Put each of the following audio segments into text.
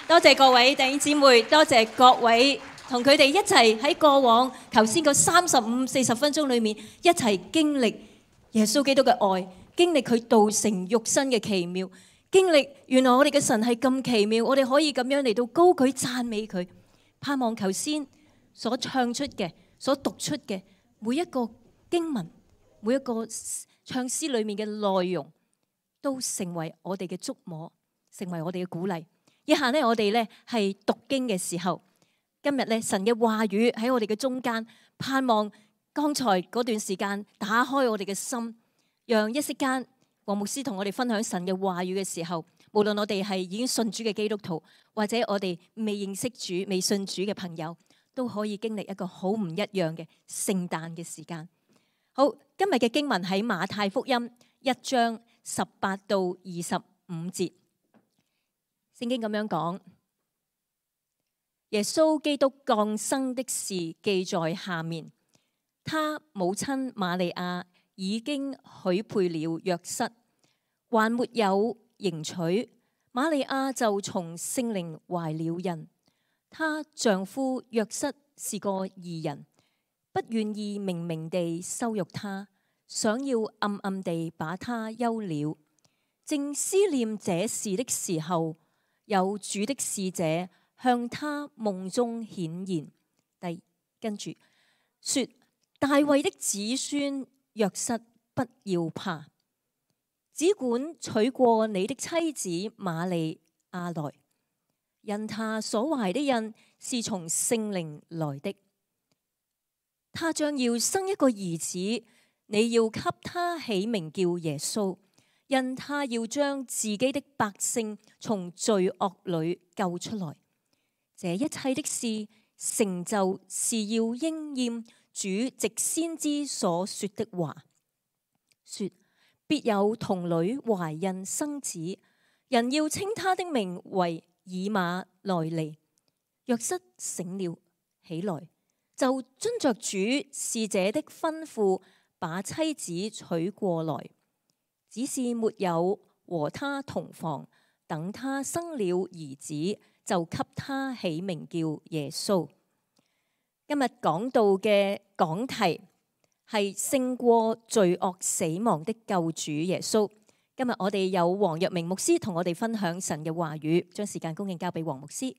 多謝各位弟兄姊妹，多謝各位同佢哋一齊喺過往頭先個35-40分鐘裏面一齊經歷耶穌基督嘅愛，經歷佢道成肉身嘅奇妙，經歷原來我哋嘅神係咁奇妙，我哋可以咁樣嚟到高舉讚美佢。盼望頭先所唱出嘅、所讀出嘅每一個經文、每一個唱詩裏面嘅內容，都成為我哋嘅觸摸，成為我哋嘅鼓勵。以下呢，我哋呢係讀經嘅時候，今日呢，神嘅話語喺我哋嘅中間，盼望剛才嗰段時間打開我哋嘅心，讓一息間黃牧師同我哋分享神嘅話語嘅時候，無論我哋係已經信主嘅基督徒，或者我哋未認識主、未信主嘅朋友，都可以經歷一個好唔一樣嘅聖誕嘅時間。好，今日嘅經文喺馬太福音1章18到25節。聖經咁樣講，耶穌基督降生的事記在下面。他母親瑪利亞已經許配了約瑟，還沒有迎娶，瑪利亞就從聖靈懷了孕。她丈夫約瑟是個義人，不願意明明地羞辱她，想要暗暗地把她休了。正思念這事的時候，有主的使者向他夢中顯現，跟住說：大衛的子孫約瑟，不要怕，只管娶過你的妻子瑪利亞來，因他所懷的孕是從聖靈來的。他將要生一個兒子，你要給他起名叫耶穌。因他要將自己的百姓從罪惡裏救出來，這一切的事成就是要應驗主藉先知所說的話，說必有童女懷孕生子，人要稱他的名為以馬內利。約瑟醒了起來，就遵着主使者的吩咐，把妻子娶過來。只是沒有和他同房，等他生了兒子，就給他起名叫耶穌。今日講到嘅講題係勝過罪惡死亡的救主耶穌。今日我哋有黃若明牧師同我哋分享神嘅話語，將時間恭敬交俾黃牧師。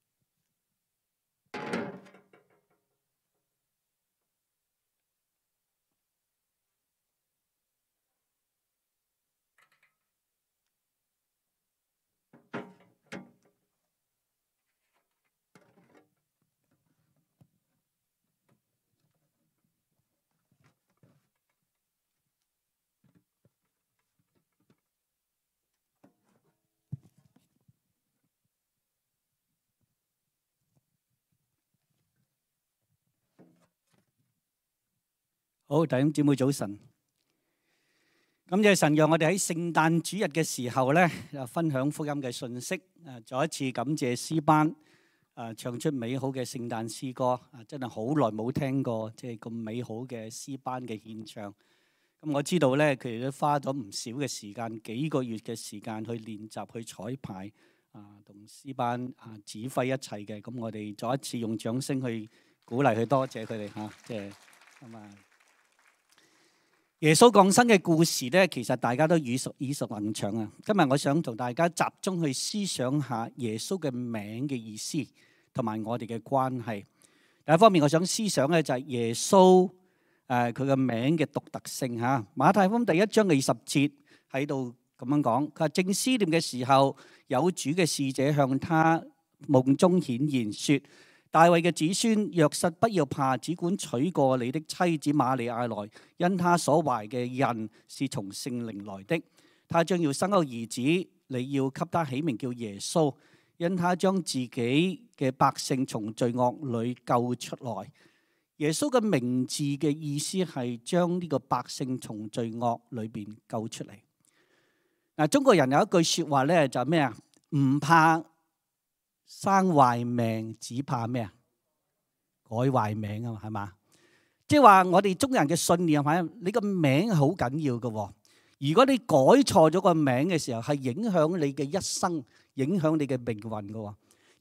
好，弟兄姊妹早晨。感謝神讓我哋喺聖誕主日嘅時候咧，分享福音嘅信息。再一次感謝詩班唱出美好嘅聖誕詩歌。真係好耐冇聽過即係咁美好嘅詩班嘅獻唱。咁我知道咧，佢哋都花咗唔少嘅時間，幾個月嘅時間去練習、去彩排同詩班指揮一切嘅。咁我哋再一次用掌聲去鼓勵、去多謝佢哋嚇。即係咁啊！耶穌降生嘅故事咧，其實大家都耳熟能詳啊。今日我想同大家集中去思想下耶穌嘅名嘅意思，同埋我哋嘅關係。第一方面，我想思想咧就係耶穌佢嘅名嘅獨特性嚇。馬太福音第1章嘅20節喺度咁樣講，佢話正思念嘅時候，有主嘅使者向他夢中顯現，說：大衛嘅子孫約瑟，不要怕，只管娶過你的妻子瑪利亞來，因他所懷嘅孕是從聖靈來的。他將要生一個兒子，你要給他起名叫耶穌，因他將自己嘅百姓從罪惡裏救出來。耶穌嘅名字嘅意思係將呢個百姓從罪惡裏邊救出嚟。嗱，中國人有一句說話咧，就係咩啊？唔怕生壞命，只怕咩啊？改壞名啊嘛，係嘛？即係話我哋中國人嘅信念係，你個名好緊要嘅。如果你改錯咗個名嘅時候，係影響你嘅一生，影響你嘅命運嘅。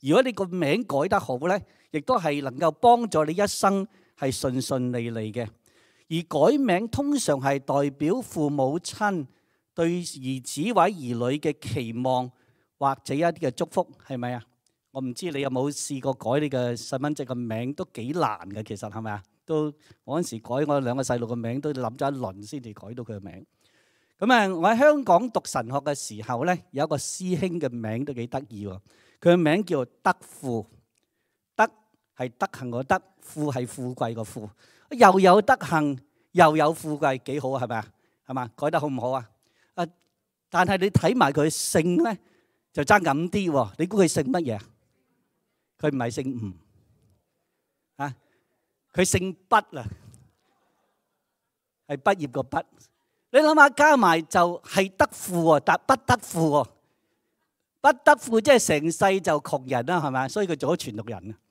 如果你個名改得好咧，亦都係能夠幫助你一生係順順利利嘅。而改名通常係代表父母親對兒子或兒女嘅期望，或者一啲嘅祝福，係咪啊？我唔知你有冇試過改你嘅細蚊仔嘅名，都幾難嘅，其實係咪啊？都我嗰時改我兩個細路嘅名，都諗咗一輪先至改到佢嘅名。咁啊，我喺香港讀神學嘅時候咧，有一個師兄嘅名都幾得意喎。佢嘅名叫德富，德係德行個德，富係富貴個富，又有德行又有富貴，幾好啊？係咪啊？係嘛？改得好唔好啊？但係你睇埋佢姓咧，就爭咁啲喎。你估佢姓乜嘢？佢唔係姓吳啊，佢姓畢啊，係畢業個畢。你諗下加埋就係德富喎，但不得富喎，不得富即係成世就窮人啦，係咪？所以佢做咗傳道人啊，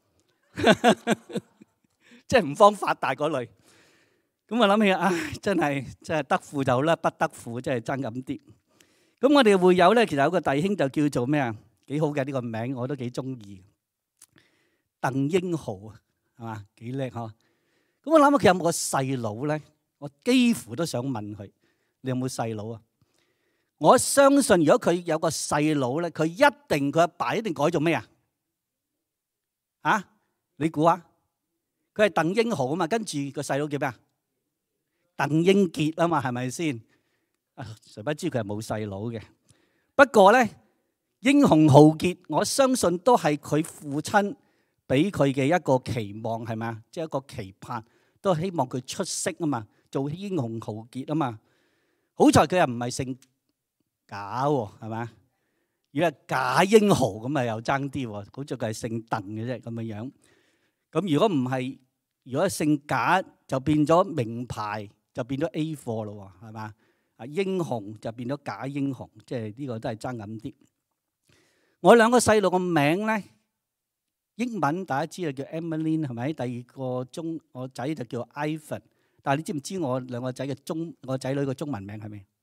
即係唔方發達嗰類。咁我諗起，唉，真係得富就好啦，不得富真係爭咁啲。咁我哋會友咧，其實有個弟兄就叫做咩啊？幾好嘅呢個名，我都幾中意。鄧英豪啊，係嘛？幾叻嗬！咁我諗下佢有冇個細佬咧？我幾乎都想問佢：你有冇細佬啊？我相信如果佢有個細佬咧，佢佢阿爸一定改做咩啊？啊？你估啊？佢係鄧英豪啊嘛，跟住個細佬叫咩啊？鄧英傑啊嘛，係咪先？誰不知佢係冇細佬嘅。不過咧，英雄豪傑，我相信都係佢父親俾佢嘅一個期望，係咪啊？即係一個期盼，都希望佢出色啊嘛，做英雄豪傑啊嘛。好在佢又唔係姓賈喎，係咪？如果係賈英豪咁啊，又爭啲喎。好在佢係姓鄧嘅啫，咁嘅樣。咁如果唔係，如果姓賈就變咗名牌，就變咗 A 貨咯，係嘛？啊，英雄就變咗假英雄，即係呢個都係爭緊啲。我兩個細路個名咧，英文大家知道叫 Emmeline 係咪？第二個我仔就叫 Ivan。但係你知唔知我兩個仔嘅我仔女嘅中文名係咩？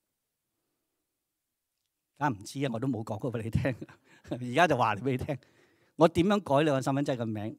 梗唔知啊，我都冇講過俾你聽。而家就話你俾你聽，我點樣改兩個細蚊仔嘅名？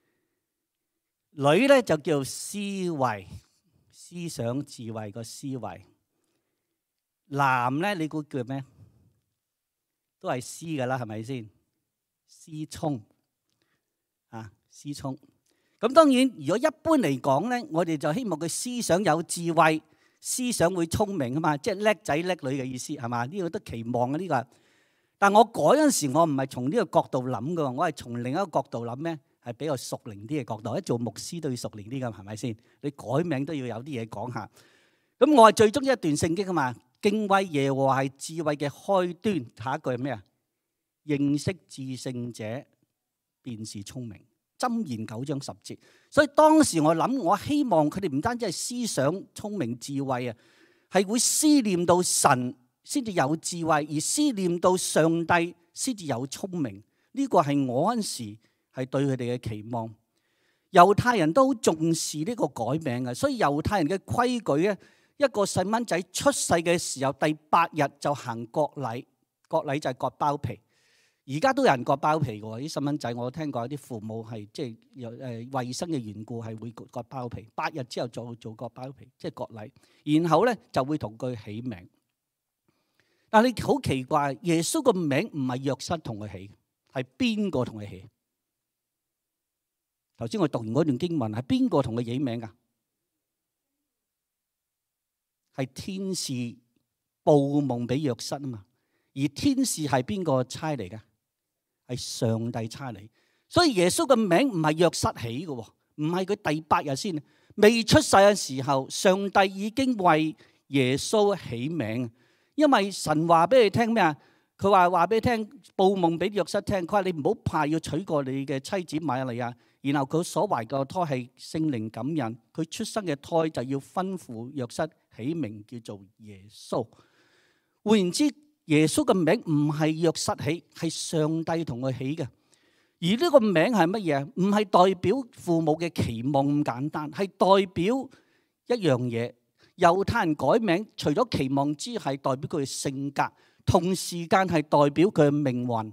女咧就叫思慧，思想智慧個思慧。男咧你估叫咩？都係思噶啦，係咪先？思聰啊，思聰。咁當然，如果一般嚟講咧，我哋就希望佢思想有智慧，思想會聰明啊嘛，即係叻仔叻女嘅意思係嘛？呢個都期望嘅呢個。但我改嗰陣時，我唔係從呢個角度諗嘅，我係從另一個角度諗咧，係比較屬靈啲嘅角度。一做牧師都要屬靈啲㗎，係咪先？你改名都要有啲嘢講下。咁我係最中意一段聖經啊嘛，敬畏耶和華係智慧嘅開端。下一句係咩啊？認識至聖者便是聰明。箴言9章10節。所以當時我諗，我希望佢哋唔單止係思想聰明智慧啊，係會思念到神先至有智慧，而思念到上帝先至有聰明。呢個係我嗰陣時係對佢哋嘅期望。猶太人都好重視呢個改名嘅，所以猶太人嘅規矩咧，一個細蚊仔出世嘅時候第8日就行割禮，割禮就係割包皮。而家都有人割包皮嘅喎，啲細蚊仔我聽過有啲父母係即係有衞生嘅緣故係會割包皮，8日之後做割包皮，即係割禮，然後咧就會同佢起名。但係你好奇怪，耶穌個名唔係約瑟同佢起，係邊個同佢起？頭先我讀完嗰段經文係邊個同佢起名㗎？係天使報夢俾約瑟啊嘛，而天使係邊個差嚟㗎？係上帝差嚟，所以耶穌嘅名唔係約瑟起嘅，唔係佢第8日先，未出世嘅時候，上帝已經為耶穌起名。因為神話俾你聽咩啊？佢話俾你聽，報夢俾約瑟聽，佢話你唔好怕，要娶過你嘅妻子瑪利亞，然後佢所懷嘅胎係聖靈感孕，佢出生嘅胎就要吩咐約瑟起名叫做耶穌。換言之，耶穌嘅名唔係約瑟起，係上帝同佢起嘅。而呢個名係乜嘢？唔係代表父母嘅期望咁簡單，係代表一樣嘢。猶太人改名，除咗期望之，係代表佢嘅性格，同時間係代表佢嘅命運。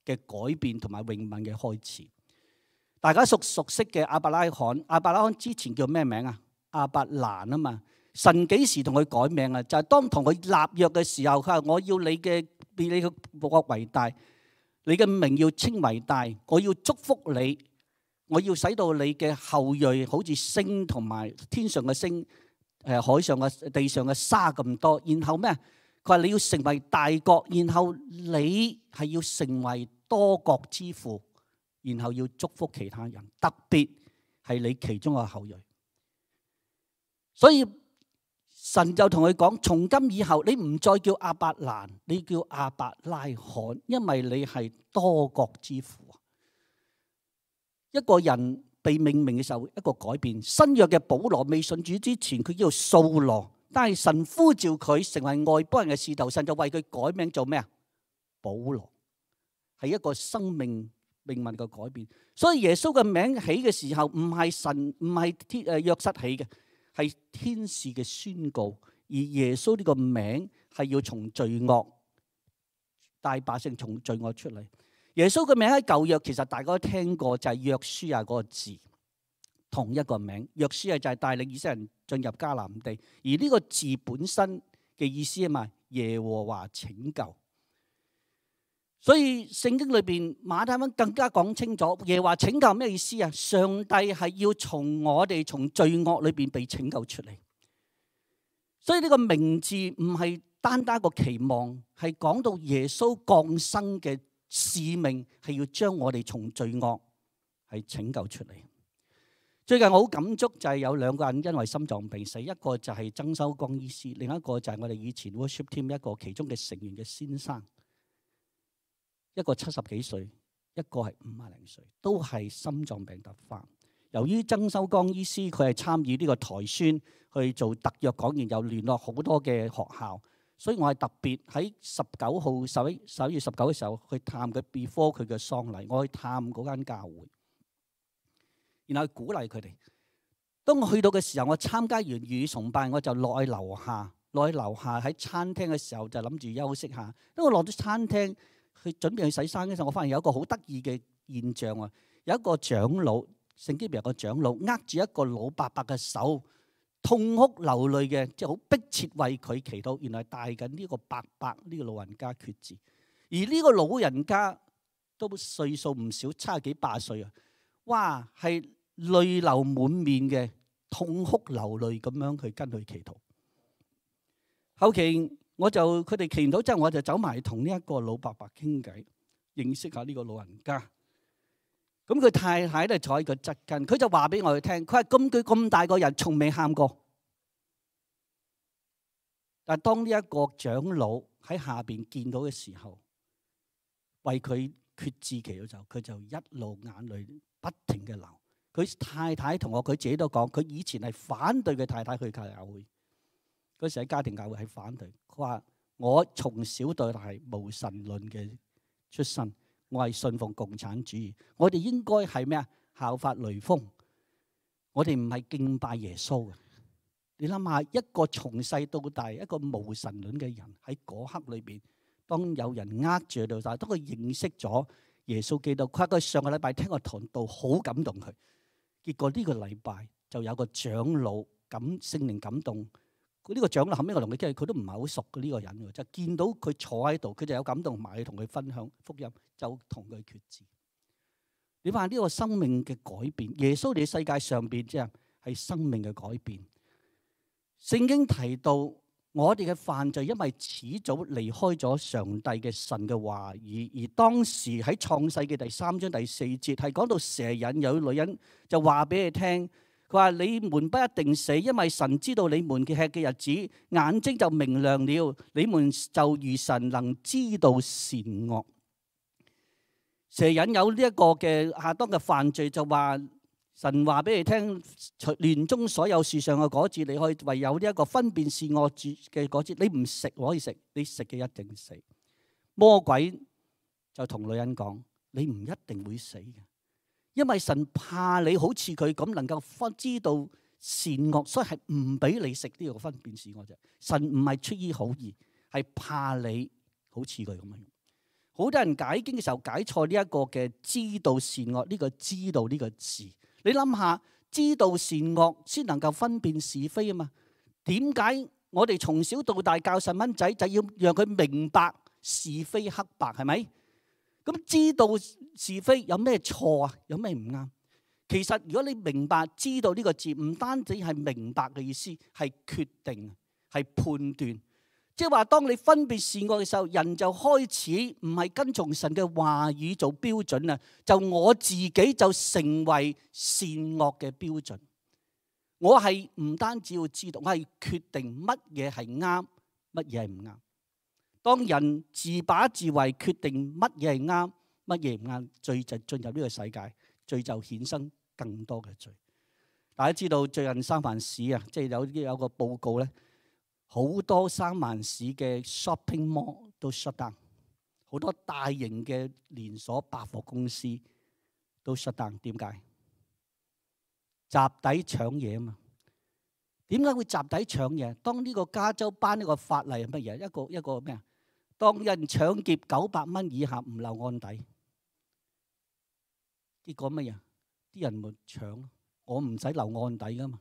嘅改變同埋永恆嘅開始。大家熟悉嘅亞伯拉罕之前叫咩名啊？亞伯蘭啊嘛。神幾時同佢改名啊？就係當同佢立約嘅時候，佢話我要你嘅國為大，你嘅名要稱為大，我要祝福你，我要使到你嘅後裔好似星同埋天上嘅星，海上嘅地上嘅沙咁多。然後咩？佢話你要成為大國，然後你係要成為多國之父，然後要祝福其他人，特別係你其中嘅後裔。所以神就同佢講：從今以後，你唔再叫亞伯蘭，你叫亞伯拉罕，因為你係多國之父。一個人被命名嘅時候，一個改變。新約嘅保羅未信主之前，佢叫掃羅，但係神呼召佢成為外邦人嘅使徒，神就為佢改名做咩啊？保羅，係一個生命命運嘅改變。所以耶穌嘅名起嘅時候，唔係神，唔係約瑟起嘅。係天使嘅宣告，而耶穌呢個名係要從罪惡帶百姓從罪惡出嚟。耶穌嘅名喺舊約其實大家都聽過，就係約書亞嗰個字，同一個名。約書亞就係帶領以色列人進入迦南地，而呢個字本身嘅意思啊嘛，耶和華拯救。所以聖經裏邊馬太福音更加講清楚，耶和華拯救咩意思啊？上帝係要從我哋從罪惡裏邊被拯救出嚟。所以呢個名字唔係單單一個期望，係講到耶穌降生嘅使命，係要將我哋從罪惡係拯救出嚟。最近我好感觸就係有兩個人因為心臟病死，一個就係曾修光醫師，另一個就係我哋以前 worship team 一個其中嘅成員嘅先生。一個70幾歲，一個係50零歲，都係心臟病突發。由於曾修光醫師佢係參與呢個台宣去做特約講員，又聯絡好多嘅學校，所以我係特別喺19號11月19嘅時候去探佢 before 佢嘅喪禮，我去探嗰間教會，然後鼓勵佢哋。當我去到嘅時候，我參加完粵語崇拜，我就落去樓下喺餐廳嘅時候就諗住休息下。當我落咗餐廳，佢準備去洗衫嘅時候，我發現有一個好得意嘅現象啊！有一個長老，聖經入邊有個長老握住一個老伯伯嘅手，痛哭流淚嘅，即係好迫切為佢祈禱。原來帶緊呢個伯伯，呢個老人家決志，而呢個老人家都歲數唔少，70幾80歲啊！哇，係淚流滿面嘅，痛哭流淚咁樣去跟佢祈禱。後期佢哋祈禱之後，我就走埋同呢一個老伯伯傾偈，認識下呢個老人家。咁佢太太咧坐喺佢側近，佢就話俾我哋聽，佢話佢咁大個人從未喊過。但係當呢一個長老喺下邊見到嘅時候，為佢決志祈禱嘅時候，佢就一路眼淚不停嘅流。佢太太同佢自己都講，佢以前係反對佢太太去教會。嗰時喺家庭教會係反對，佢話我從小到大係無神論嘅出身，我係信奉共產主義。我哋應該係咩啊？效法雷鋒，我哋唔係敬拜耶穌嘅。你諗下，一個從細到大一個無神論嘅人喺嗰刻裏邊，當有人呃住佢到大，當佢認識咗耶穌基督，佢上個禮拜聽個堂道好感動佢，結果呢個禮拜就有個長老聖靈感動。呢個長老後尾我同佢傾，佢都唔係好熟嘅呢個人嘅，就見到佢坐喺度，佢就有感動埋去同佢分享福音，就同佢決志。你話呢個生命嘅改變，耶穌你世界上邊即係生命嘅改變。聖經提到我哋嘅犯罪，因為始早離開咗上帝嘅神嘅話語，而當時喺創世記第3章第4節係講到蛇引誘女人，就話俾你聽。佢話：你們不一定死，因為神知道你們嘅吃嘅日子，眼睛就明亮了，你們就如神能知道善惡。蛇引誘呢一個嘅亞當嘅犯罪，就話神話俾你聽，園中所有樹上嘅果子，你可以唯有呢一個分辨善惡嘅果子，你唔食可以食，你食嘅一定死。魔鬼就同女人講：你唔一定會死嘅。因為神怕你好似佢咁能夠知道善惡，所以係唔俾你食呢個分辨善惡啫。神唔係出於好意，係怕你好似佢咁樣。 好多人解經嘅時候解錯呢一個嘅知道善惡呢個知道呢個字。你諗下，知道善惡先能夠分辨是非啊嘛？點解我哋從小到大教細蚊仔就要讓佢明白是非黑白，係咪？咁知道是非有咩錯啊？有咩唔啱？其實如果你明白知道呢個字，唔單止係明白嘅意思，係決定，係判斷。即係話，當你分別善惡嘅時候，人就開始唔係跟從神嘅話語做標準啦，就我自己就成為善惡嘅標準。我係唔單止要知道，我係決定乜嘢係啱，乜嘢係唔啱。當人自把自為決定乜嘢係啱，乜嘢唔啱，罪就進入呢個世界，罪就衍生更多嘅罪。大家知道最近三藩市啊，即係有個報告咧，好多三藩市嘅 shopping mall 都 shut down， 好多大型嘅連鎖百貨公司都 shut down。點解？集體搶嘢啊嘛。點解會集體搶嘢？當呢個加州頒呢個法例係乜嘢？一個咩啊？當有人搶劫900蚊以下唔留案底，結果乜嘢？啲人咪搶，我唔使留案底噶嘛。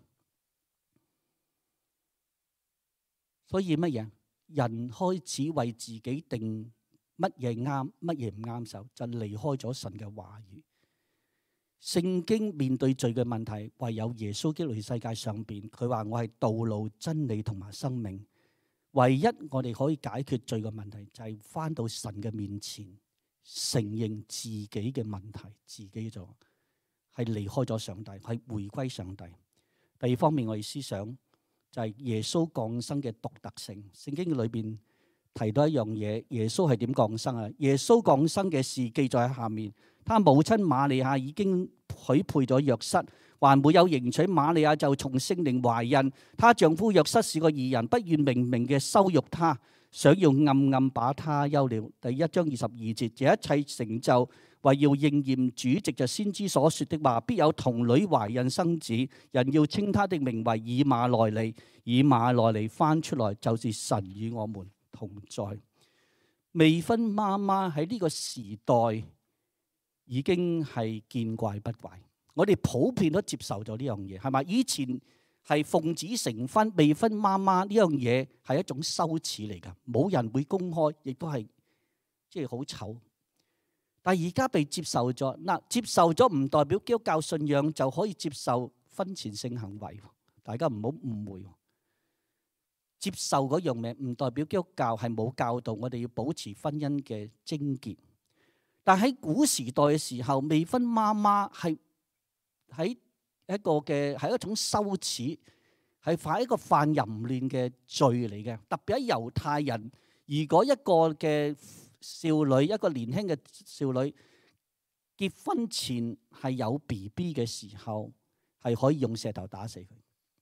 所以乜嘢？人開始為自己定乜嘢啱，乜嘢唔啱手，就離開咗神嘅話語。聖經面對罪嘅問題，唯有耶穌基督喺世界上邊，佢話我係道路、真理同埋生命。唯一我哋可以解決罪嘅問題，就係返到神嘅面前，承認自己嘅問題，自己就係離開咗上帝，係回歸上帝。第二方面，我哋思想就係耶穌降生嘅獨特性。聖經裏邊提到一樣嘢，耶穌係點降生啊？耶穌降生嘅事記載喺下面。他母親瑪利亞已經許配咗約瑟，還沒有迎娶瑪利亞就從聖靈懷孕。她丈夫約瑟是個義人，不願明明嘅羞辱她，想要暗暗把她休了。第1章22節，這一切成就，為要應驗主藉着先知所說的話，必有童女懷孕生子，人要稱他的名為以馬內利。以馬內利翻出來就是神與我們同在。未婚媽媽喺呢個時代已經係見怪不怪，我哋普遍都接受咗呢樣嘢，係咪？以前係奉子成婚，未婚媽媽呢樣嘢係一種羞恥嚟㗎，冇人會公開，亦都係即係好醜。但係而家被接受咗，嗱，接受咗唔代表基督教信仰就可以接受婚前性行為，大家唔好誤會。接受嗰樣嘢唔代表基督教係冇教導我哋要保持婚姻嘅貞潔。但喺古時代嘅時候，未婚媽媽係喺一種羞恥，係犯一個犯淫亂嘅罪嚟嘅。特別喺猶太人，如果一個嘅少女，一個年輕嘅少女結婚前係有 BB 嘅時候，係可以用石頭打死佢。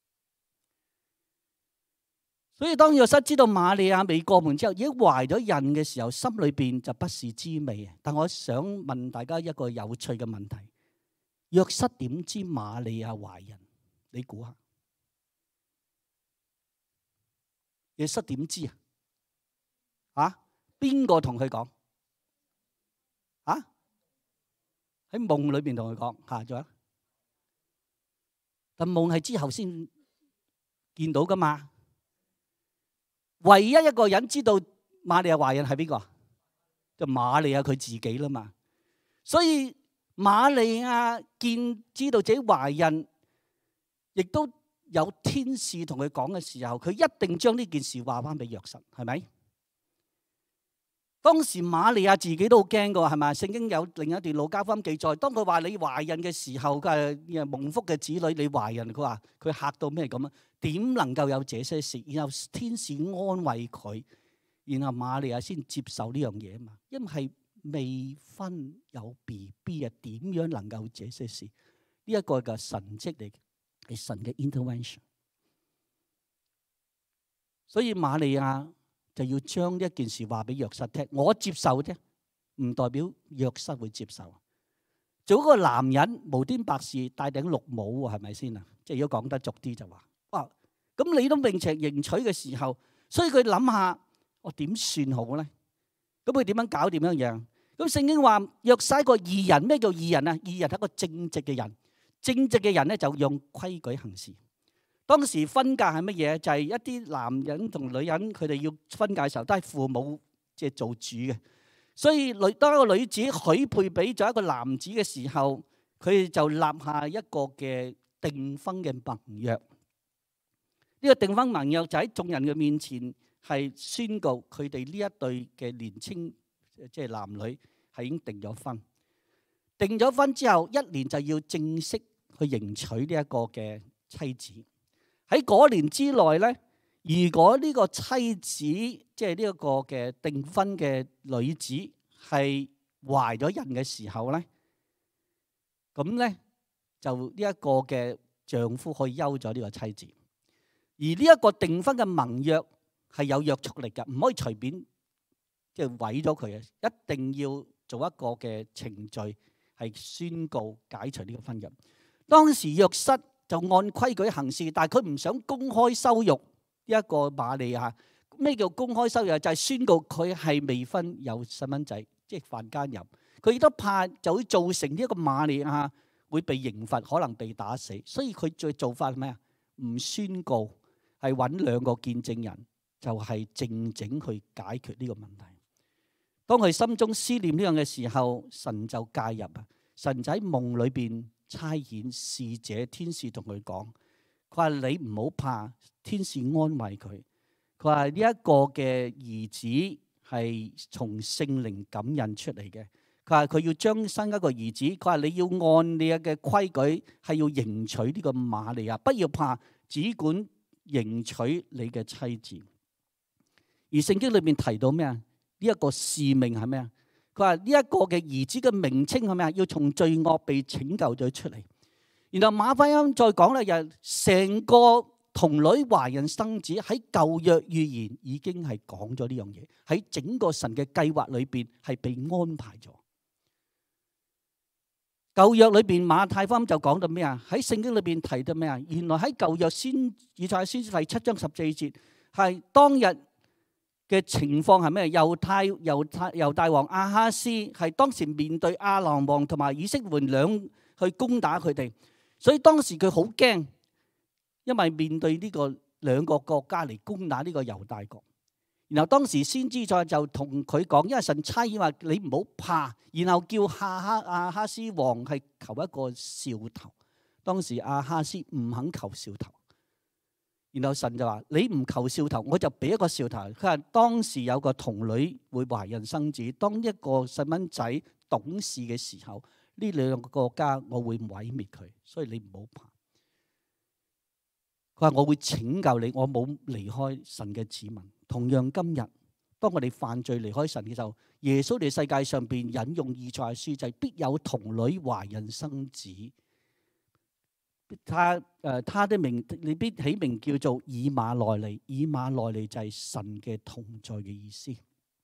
所以當約瑟知道瑪利亞未過門之後，已經懷咗孕嘅時候，心裏邊就不是滋味。但我想問大家一個有趣嘅問題：約瑟點知瑪利亞懷孕？你估下？約瑟點知啊？啊？邊個同佢講？啊？喺夢裏邊同佢講吓咗。但夢係之後先見到噶嘛？唯一一個人知道瑪利亞懷孕係邊個？就瑪利亞佢自己啦嘛。所以瑪利亞知道自己懷孕，亦都有天使同佢講嘅時候，佢一定將呢件事話翻俾約瑟，係咪？當時瑪利亞自己都好驚噶，係咪？聖經有另一段路加福音記載，當佢話你懷孕嘅時候，嘅蒙福嘅子女你懷孕，佢話佢嚇到咩咁啊？點能夠有這些事？然後天使安慰佢，然後瑪利亞先接受呢樣嘢啊嘛。因為係未婚有 BB 啊，點樣能夠這些事？呢一個嘅神蹟嚟，係神嘅 intervention。所以瑪利亞就要將呢一件事話俾約瑟聽，我接受啫，唔代表約瑟會接受。做一個男人無端白事戴頂綠帽喎，係咪先啊？即係如果講得俗啲就話。咁你都並且迎娶嘅時候，所以佢諗下我點算好咧？ 咁佢點樣搞掂樣樣？咁聖經話約瑟係個義人。咩叫義人啊？義人係一個正直嘅人。正直嘅人咧就用規矩行事。當時婚嫁係乜嘢？就係一啲男人同女人佢哋要婚嫁嘅時候，都係父母即係做主嘅。所以當一個女子許配俾咗一個男子嘅時候，佢哋就立下一個嘅訂婚嘅盟約。呢個訂婚盟約就喺眾人嘅面前係宣告佢哋呢一對嘅年青即係男女係已經訂咗婚。訂咗婚之後1年就要正式去迎娶呢一個嘅妻子。喺嗰年之內咧，如果呢個妻子即係呢一個嘅訂婚嘅女子係懷咗孕嘅時候咧，咁咧就呢一個嘅丈夫可以休咗呢個妻子。而呢一個訂婚嘅盟約係有約束力嘅，唔可以隨便即係毀咗佢嘅，一定要做一個嘅程序係宣告解除呢個婚約。當時約瑟就按規矩行事，但係佢唔想公開羞辱呢一個瑪利亞。咩叫公開羞辱？就係宣告佢係未婚有細蚊仔，即係犯奸淫。佢亦都怕就會造成呢一個瑪利亞會被刑罰，可能被打死。所以佢最做法係咩啊？唔宣告，係揾2個見證人，就係靜靜去解決呢個問題。當佢心中思念呢樣嘅時候，神就介入啊！神就喺夢裏邊差遣使者天使同佢講，佢話你唔好怕，天使安慰佢。佢話呢一個嘅兒子係從聖靈感孕出嚟嘅。佢話佢要將生一個兒子。佢話你要按你嘅規矩係要迎娶呢個瑪利亞，不要怕，只管迎娶你嘅妻子。而聖經裏面提到咩啊？呢一個使命係咩啊？佢話呢一個嘅兒子嘅名稱係咩啊？要從罪惡被拯救咗出嚟。然後馬可福音再講咧，又成個童女懷孕生子喺舊約預言已經係講咗呢樣嘢，喺整個神嘅計劃裏邊係被安排咗。舊約裏邊馬太福音就講到咩啊？喺聖經裏邊提到咩啊？原來喺舊約以賽亞先知第7章14節係當日嘅情況係咩？猶大王亞哈斯係當時面對亞蘭王同埋以色列兩去攻打佢哋，所以當時佢好驚，因為面對呢個2個國家嚟攻打呢個猶大國。然後當時先知再就同佢講，因為神差遣話你唔好怕，然後叫亞哈斯王係求一個兆頭。當時亞哈斯唔肯求兆頭。然後神就話你唔求兆頭，我就俾一個兆頭。佢話當時有個童女會懷孕生子，當一個細蚊仔懂事嘅時候，呢2個國家我會毀滅佢，所以你唔好怕。佢話我會拯救你，我冇離開神嘅子民。同樣今日，當我哋犯罪離開神嘅時候，耶穌喺世界上邊引用以賽亞書就係必有童女懷孕生子。他的名你必起名叫做以馬內利。以馬內利就係神嘅同在嘅意思。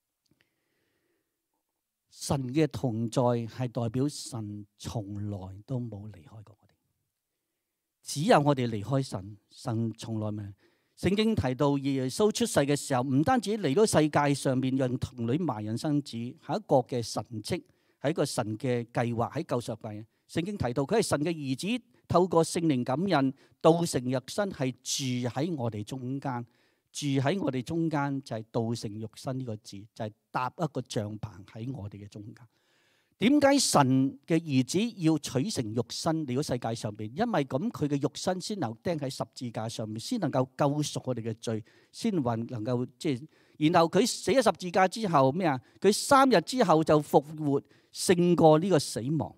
神嘅同在係代表神從來都冇離開過我哋，只有我哋離開神，神從來未。聖經提到耶穌出世嘅時候，唔單止嚟到世界上面讓童女懷孕生子，係一個嘅神蹟，係一個神嘅計劃喺救贖界。聖經提到佢係神嘅兒子，透過聖靈感孕，道成肉身，係住喺我哋中間。住喺我哋中間就係道成肉身呢個字，就係搭一個帳篷喺我哋嘅中間。點解神嘅兒子要取成肉身嚟到世界上邊？因為咁佢嘅肉身先能釘喺十字架上面，先能夠救贖我哋嘅罪，先能夠即係。然後佢死咗十字架之後咩啊？佢3日之後就復活，勝過呢個死亡。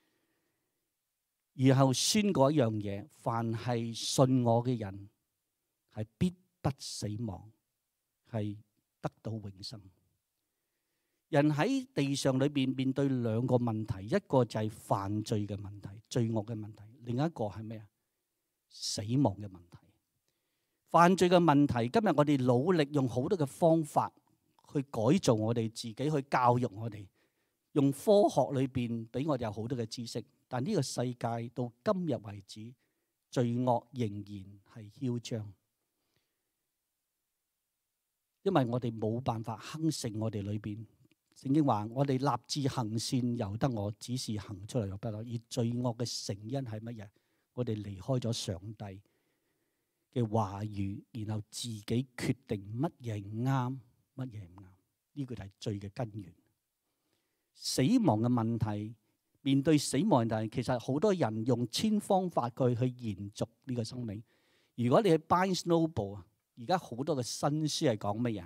然後宣告一樣嘢：凡係信我嘅人，係必不死亡，係得到永生。人喺地上裏邊面對2個問題，一個就係犯罪嘅問題、罪惡嘅問題，另一個係咩啊？死亡嘅問題。犯罪嘅問題，今日我哋努力用好多嘅方法去改造我哋自己，去教育我哋，用科學裏邊俾我哋有好多嘅知識，但呢個世界到今日為止，罪惡仍然係囂張。因為我哋冇辦法亨勝我哋裏邊聖經話：我哋立志行善由得我，只是行出嚟由不得我。而罪惡嘅成因係乜嘢？我哋離開咗上帝嘅話語，然後自己決定乜嘢啱，乜嘢唔啱。呢個就係罪嘅根源。死亡嘅問題，面對死亡嘅問題，其實好多人用千方百計去延續呢個生命。如果你去 Barnes Noble 啊，而家好多嘅新書係講乜嘢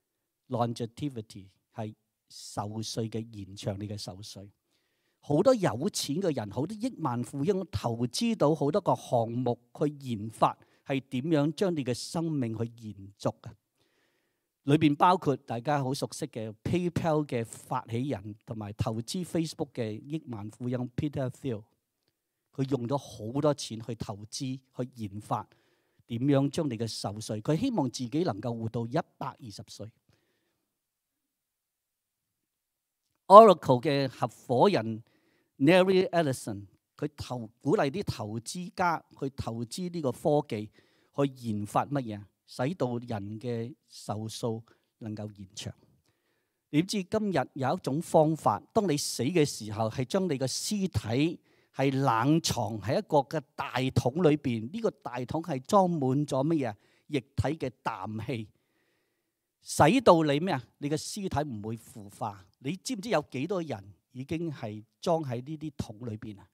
？Longevity 係壽歲嘅延長，你嘅壽歲。好多有錢嘅人，好多億萬富翁投資到好多個項目去研發，係點樣將你嘅生命去延續嘅？裏邊包括大家好熟悉嘅 PayPal 嘅發起人同埋投資 Facebook 嘅億萬富翁 Peter Thiel， 佢用咗好多錢去投資去研發點樣將你嘅壽歲，佢希望自己能夠活到120歲。Oracle 嘅合夥人 Larry Ellison， 佢鼓勵啲投資家去投資呢個科技，去研發乜嘢，使到人嘅壽數能夠延長。你知今日有一種方法，當你死嘅時候，係將你嘅屍體係冷藏喺一個嘅大桶裏邊。呢個大桶係裝滿咗乜嘢？液體嘅氮氣，使到你咩啊？你嘅屍體唔會腐化。你知唔知有幾多人已經係裝喺呢啲桶裏邊啊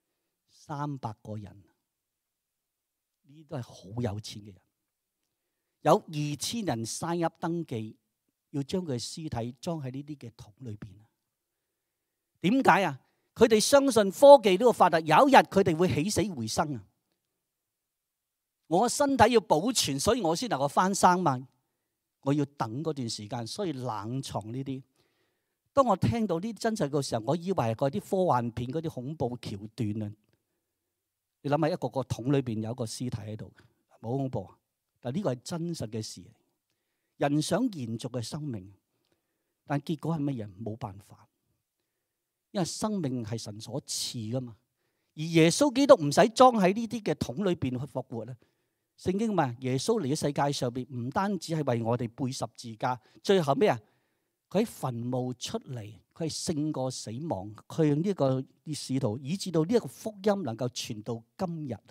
？300個人，呢啲都係好有錢嘅人。有2000人 sign up 登記，要將佢嘅屍體裝喺呢啲嘅桶裏邊啊？點解啊？佢哋相信科技呢個發達，有一日佢哋會起死回生啊！我身體要保存，所以我先能夠翻生嘛。我要等嗰段時間，所以冷藏呢啲。當我聽到呢啲真實嘅時候，我以為係嗰啲科幻片嗰啲恐怖橋段啊！你諗下，一個個桶裏邊有一個屍體喺度，冇恐怖啊！但呢個係真實嘅事。人想延續嘅生命，但結果係乜嘢？冇辦法，因為生命係神所賜噶嘛。而耶穌基督唔使裝喺呢啲嘅桶裏邊去復活啊！聖經話耶穌嚟咗世界上邊，唔單止係為我哋背十字架，最後咩啊？佢喺墳墓出嚟，佢係勝過死亡，佢用呢個使徒，以致到呢一個福音能夠傳到今日。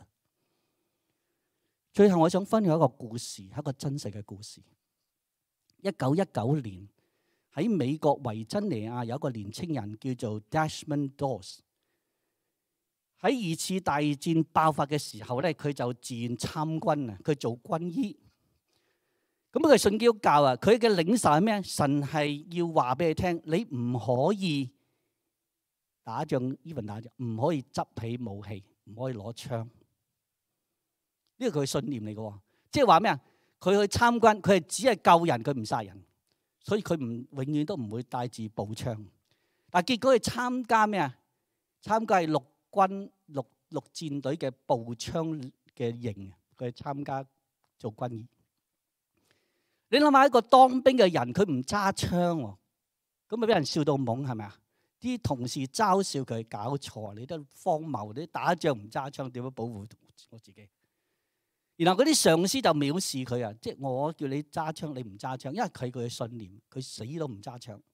最後我想分享一個故事，一個真實嘅故事。1919年喺美國維珍尼亞有一個年青人叫做 Desmond Doss。喺二次大戰爆發嘅時候咧，佢就自願參軍啊，佢做軍醫。咁佢信基督教啊，佢嘅領受係咩？神係要話俾你聽，你唔可以打仗，even打仗唔可以執起武器，唔可以攞槍。呢個佢嘅信念嚟嘅，即係話咩啊？佢去參軍，佢係只係救人，佢唔殺人，所以佢永遠都唔會帶住步槍。但係結果佢參加咩啊？參加係陸戰隊嘅步槍嘅營，佢參加做軍醫。你諗下，一個當兵嘅人，佢唔揸槍，咁咪俾人笑到懵，係咪啊？啲同事嘲笑佢，搞錯，你都荒謬，你打仗唔揸槍，點樣保護我自己？然後嗰啲上司就藐視佢啊！即係我叫你揸槍，你唔揸槍，因為佢嘅信念，佢死都唔揸槍。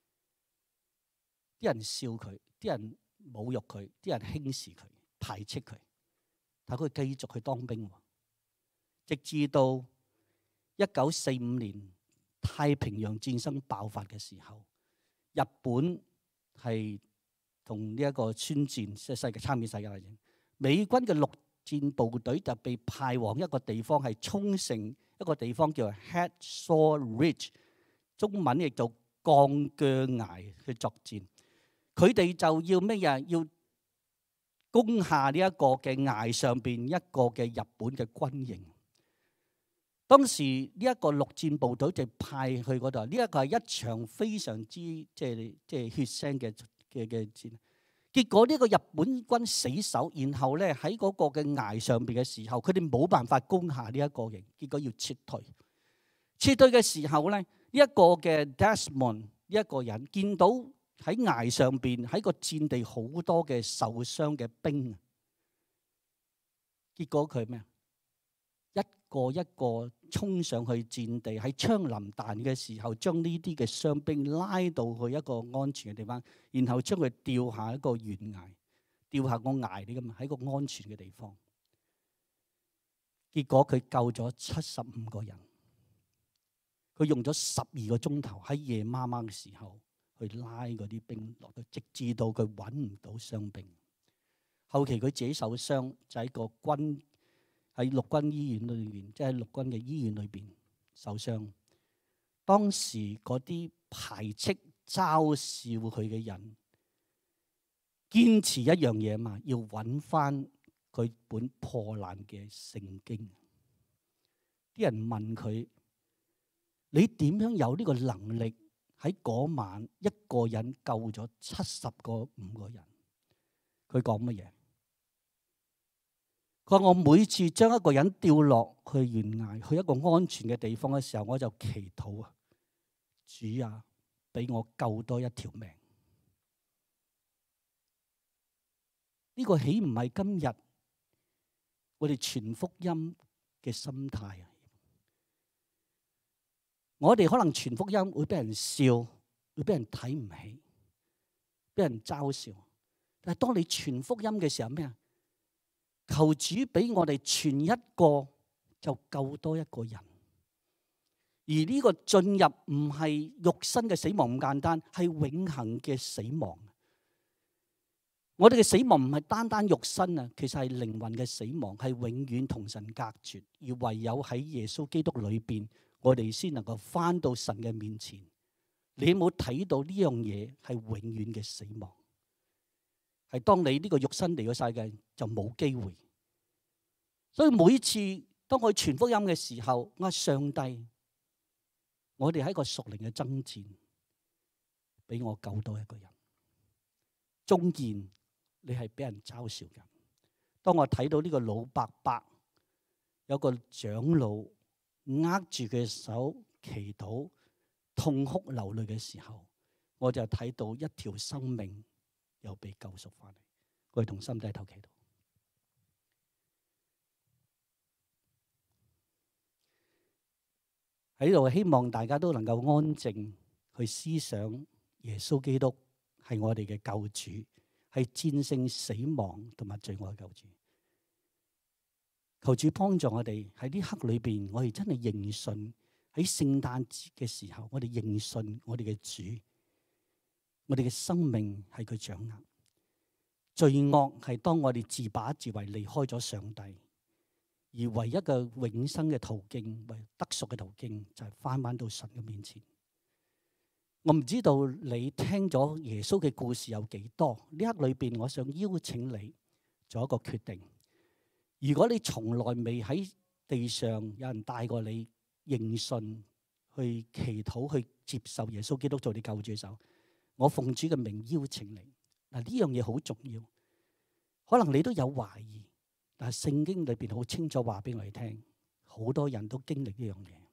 啲人笑佢，啲人侮辱佢，啲人輕視佢，排斥佢，但佢繼續去當兵，直至到1945年太平洋戰爭爆發嘅時候，日本係同呢一個宣戰，即係世界參與世界大戰。美軍嘅陸戰部隊就被派往一個地方，係沖繩一個地方叫做 Hacksaw Ridge， 中文亦做鋼鋸崖去作戰。佢哋就要咩嘢？要攻下呢一個嘅崖上邊一個嘅日本嘅軍營。當時呢一個陸戰部隊就派去嗰度，呢一個係一場非常之即係血腥嘅戰。結果呢個日本軍死守，然後咧喺嗰個嘅崖上邊嘅時候，佢哋冇辦法攻下呢一個營，結果要撤退。撤退嘅時候咧，呢一個嘅 Desmond 呢一個人見到喺崖上邊喺個戰地好多嘅受傷嘅兵，結果佢咩？ 一個一個衝上去戰地，喺槍林彈嘅時候，將呢啲嘅傷兵拉到去一個安全嘅地方，然後將佢吊下一個懸崖，吊下個崖嚟噶嘛，喺個安全嘅地方。結果佢救咗75個人，佢用咗12個鐘頭喺夜媽媽嘅時候去拉嗰啲兵落到，直至到佢揾唔到傷兵。後期佢自己受傷，就喺陸軍醫院裏邊，即係陸軍嘅醫院裏邊受傷。當時嗰啲排斥嘲笑佢嘅人，堅持一樣嘢嘛，要揾翻佢本破爛嘅聖經。啲人問佢：你點樣有呢個能力喺嗰晚一個人救咗75個人？佢講乜嘢？佢話：我每次將一個人掉落去懸崖，去一個安全嘅地方嘅時候，我就祈禱啊，主啊，俾我救多一條命。呢個豈唔係今日我哋傳福音嘅心態啊？我哋可能傳福音會俾人笑，會俾人睇唔起，俾人嘲笑。但係當你傳福音嘅時候，咩啊？求主俾我哋傳一個就救多一個人，而呢個進入唔係肉身嘅死亡咁簡單，係永恆嘅死亡。我哋嘅死亡唔係單單肉身啊，其實係靈魂嘅死亡，係永遠同神隔絕，而唯有喺耶穌基督裏邊，我哋先能夠翻到神嘅面前。你有冇睇到呢樣嘢係永遠嘅死亡？係當你呢個肉身嚟咗世界就冇機會，所以每次當我傳福音嘅時候，我話上帝，我哋喺一個屬靈嘅爭戰，俾我救多一個人。縱然你係俾人嘲笑嘅，當我睇到呢個老伯伯有個長老握住佢嘅手祈禱，痛哭流淚嘅時候，我就睇到一條生命又被救贖翻嚟。我哋同心低頭祈禱。喺度希望大家都能夠安靜去思想耶穌基督係我哋嘅救主，係戰勝死亡同埋罪惡嘅救主。求主幫助我哋喺呢刻裏邊，我哋真係認信喺聖誕節嘅時候，我哋認信我哋嘅主，我哋嘅生命係佢掌握。罪惡係當我哋自把自為離開咗上帝，而唯一嘅永生嘅途徑，為得贖嘅途徑，就係翻到神嘅面前。我唔知道你聽咗耶穌嘅故事有幾多？呢刻裏邊，我想邀請你做一個決定。如果你從來未喺地上有人帶過你認信、去祈禱、去接受耶穌基督做你救主嘅時候，我奉主嘅名邀請你。嗱，呢樣嘢好重要，可能你都有懷疑，但係聖經裏邊好清楚話俾我哋聽，好多人都經歷呢樣嘢。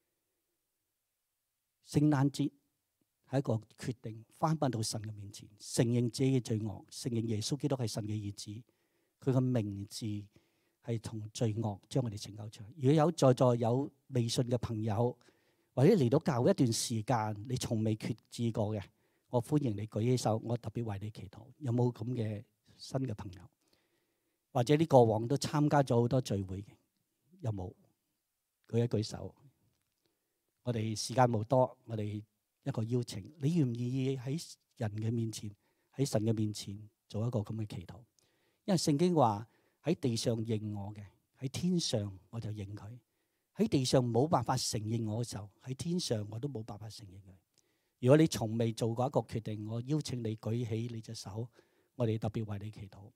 聖誕節係一個決定，翻到神嘅面前，承認自己嘅罪惡，承認耶穌基督係神嘅兒子，佢嘅名字係從罪惡將我哋拯救出嚟。如果有在座有未信嘅朋友，或者嚟到教會一段時間，你從未決志過嘅，我歡迎你舉起手，我特別為你祈禱。有冇咁嘅新嘅朋友？或者你過往都參加咗好多聚會嘅，有冇？舉一舉手。我哋時間冇多，我哋一個邀請，你願唔願意喺人嘅面前，喺神嘅面前做一個咁嘅祈禱？因為聖經話喺地上認我嘅，喺天上我就認佢。喺地上冇辦法承認我嘅時候，喺天上我都冇辦法承認佢。如果你從未做過一個決定，我邀請你舉起你隻手，我哋特別為你祈禱。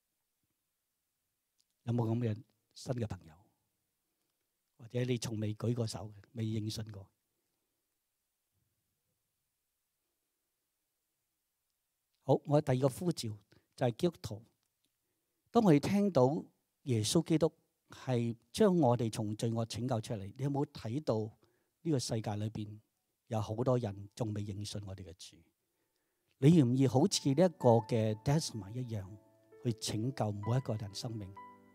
有冇咁嘅新嘅朋友？或者你從未舉過手，未認信過？好，我第二個呼召就係基督徒。當我哋聽到耶穌基督係將我哋從罪惡拯救出嚟，你有冇睇到呢個世界裏邊有好多人仲未認信我哋嘅主？你願唔願意好似呢一個嘅 Desmond 一樣去拯救每一個人生命？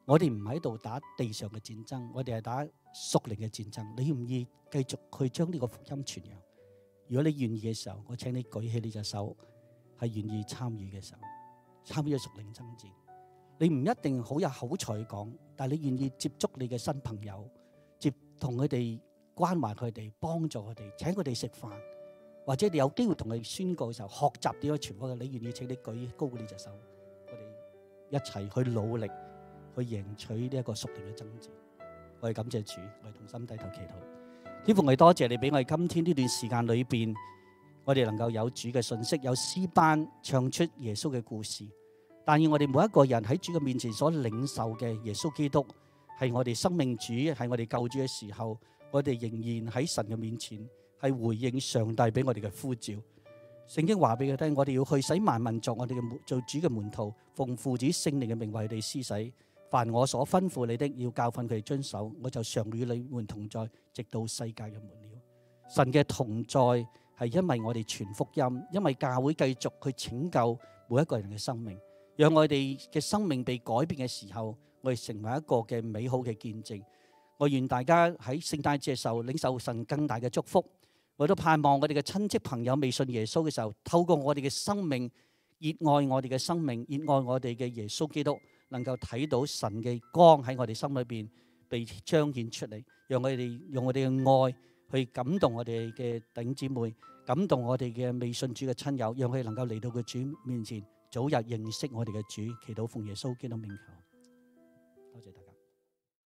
我哋唔喺度打地上嘅戰爭，我哋係打屬靈嘅戰爭。你願意繼續去將呢個福音傳揚？如果你願意嘅時候，我請你舉起你隻手，係願意參與嘅時候，參與屬靈爭戰。你唔一定好有口才講，但係你願意接觸你嘅新朋友，同佢哋關懷佢哋，幫助佢哋，請佢哋食飯，或者你有機會同佢哋宣告嘅時候，學習點樣傳福音。你願意，請你舉高呢隻手，我哋一齊去努力去贏取呢一個屬靈嘅爭戰。我哋感謝主，我哋同心低頭祈禱。天父，我哋多謝你俾我哋今天呢段時間裏邊，我哋能夠有主嘅信息，有詩班唱出耶穌嘅故事。但願我哋每一個人喺主嘅面前所領受嘅耶穌基督係我哋生命主，係我哋救主嘅時候，我哋仍然喺神嘅面前係回應上帝俾我哋嘅呼召。聖經話俾佢聽，我哋要去使萬民作我哋嘅做主嘅門徒，奉父子聖靈嘅名為佢哋施洗。凡我所吩咐你的，要教訓佢哋遵守，我就常與你們同在，直到世界嘅末了。神嘅同在係因為我哋傳福音，因為教會繼續去拯救每一個人嘅生命。讓我哋嘅生命被改變嘅時候，我哋成為一個嘅美好嘅見證。我願大家喺聖誕節時候領受神更大嘅祝福。我都盼望我哋嘅親戚朋友未信耶穌嘅時候，透過我哋嘅生命，熱愛我哋嘅生命，熱愛我哋嘅耶穌基督，能夠睇到神嘅光喺我哋心裏邊被彰顯出嚟。讓我哋用我哋嘅愛去感動我哋嘅弟兄姊妹，感動我哋嘅未信主嘅親友，讓佢哋能夠嚟到佢主面前，早日認識我哋嘅主。祈禱奉耶穌基督名求。